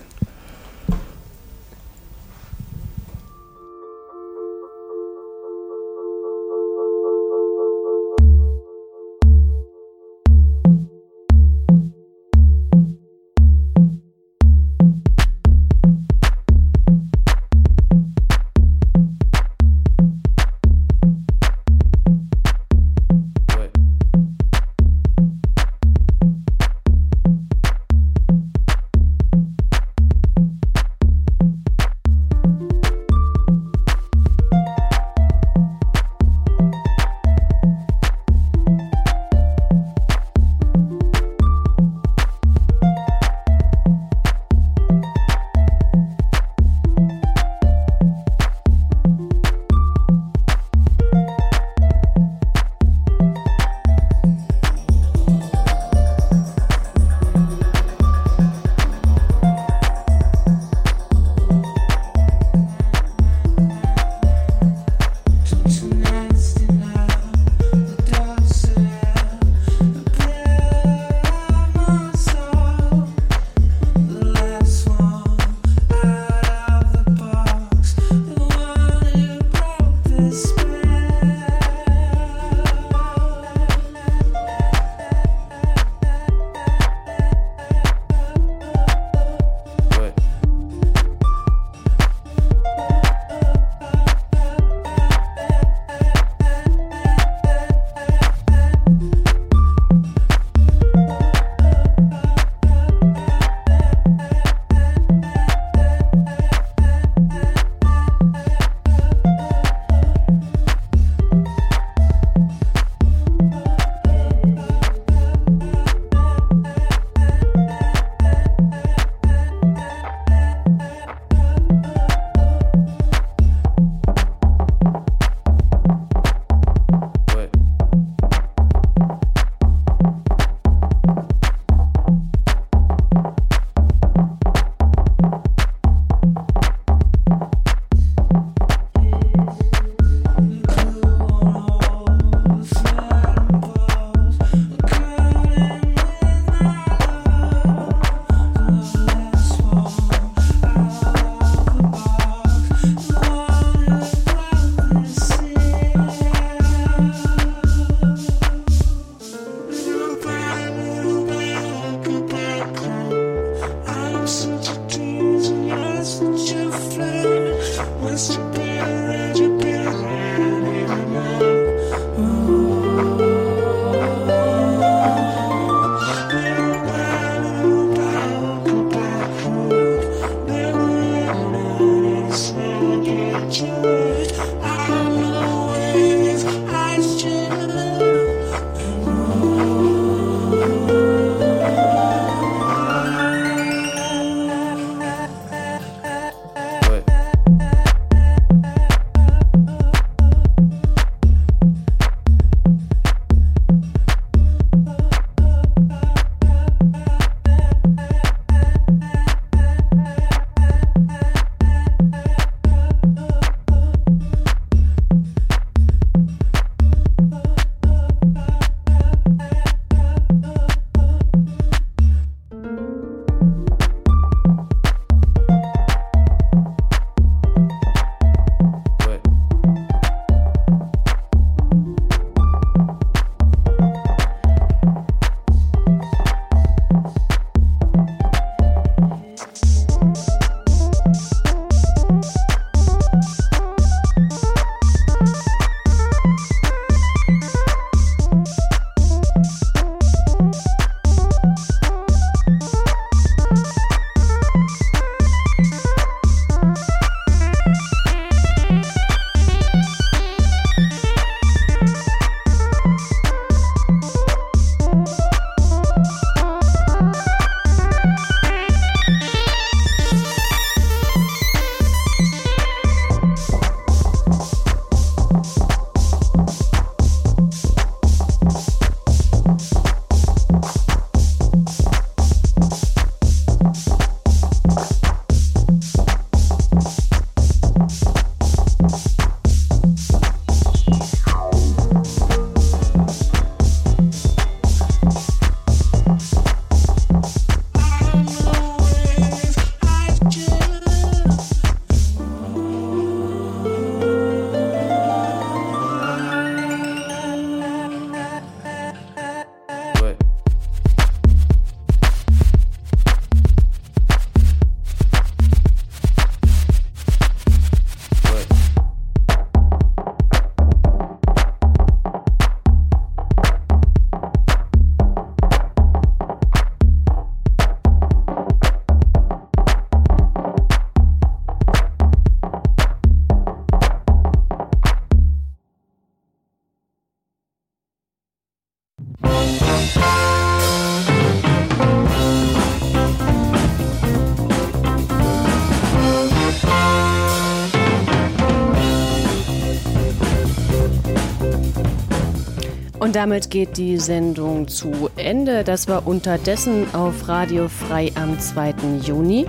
Und damit geht die Sendung zu Ende. Das war Unterdessen auf Radio Frei am zweiten Juni.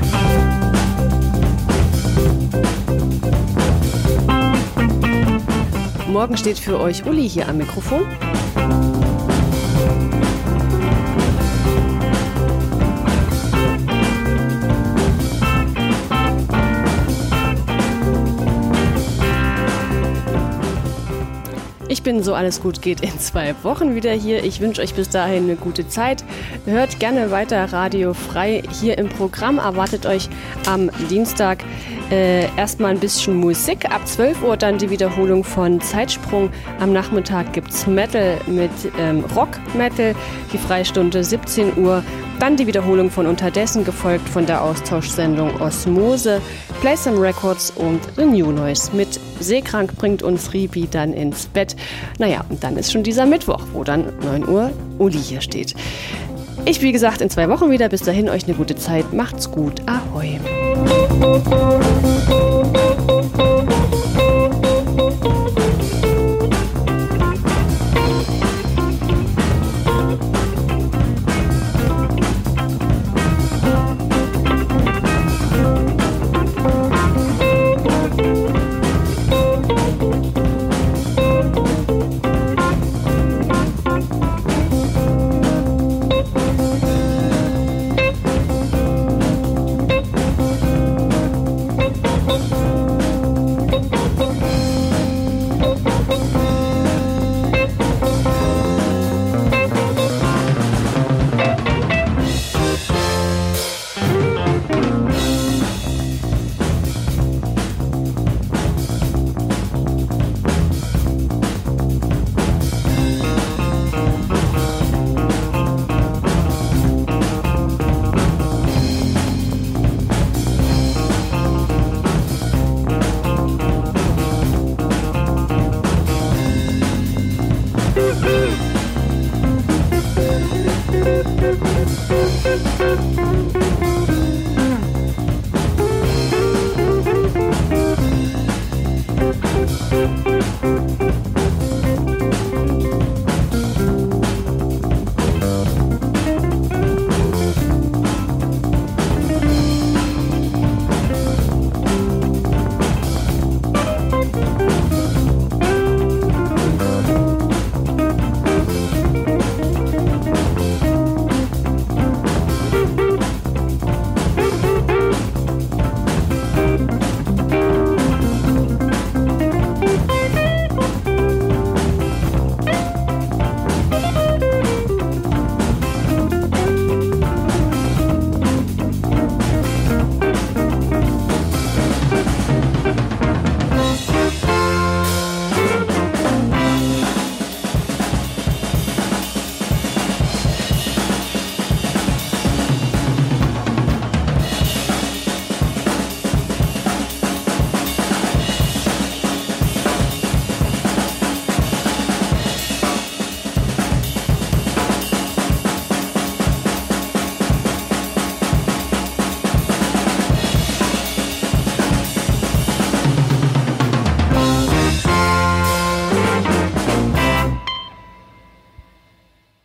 Morgen steht für euch Uli hier am Mikrofon. Ich bin So Alles Gut geht in zwei Wochen wieder hier. Ich wünsche euch bis dahin eine gute Zeit. Hört gerne weiter Radio Frei. Hier im Programm erwartet euch am Dienstag äh, erstmal ein bisschen Musik. Ab zwölf Uhr dann die Wiederholung von Zeitsprung. Am Nachmittag gibt's Metal mit ähm, Rock-Metal. Die Freistunde siebzehn Uhr. Dann die Wiederholung von Unterdessen, gefolgt von der Austauschsendung Osmose, Play Some Records und The New Noise. Mit Seekrank bringt uns Ribi dann ins Bett. Naja, und dann ist schon dieser Mittwoch, wo dann neun Uhr Uli hier steht. Ich, wie gesagt, in zwei Wochen wieder. Bis dahin euch eine gute Zeit. Macht's gut. Ahoi.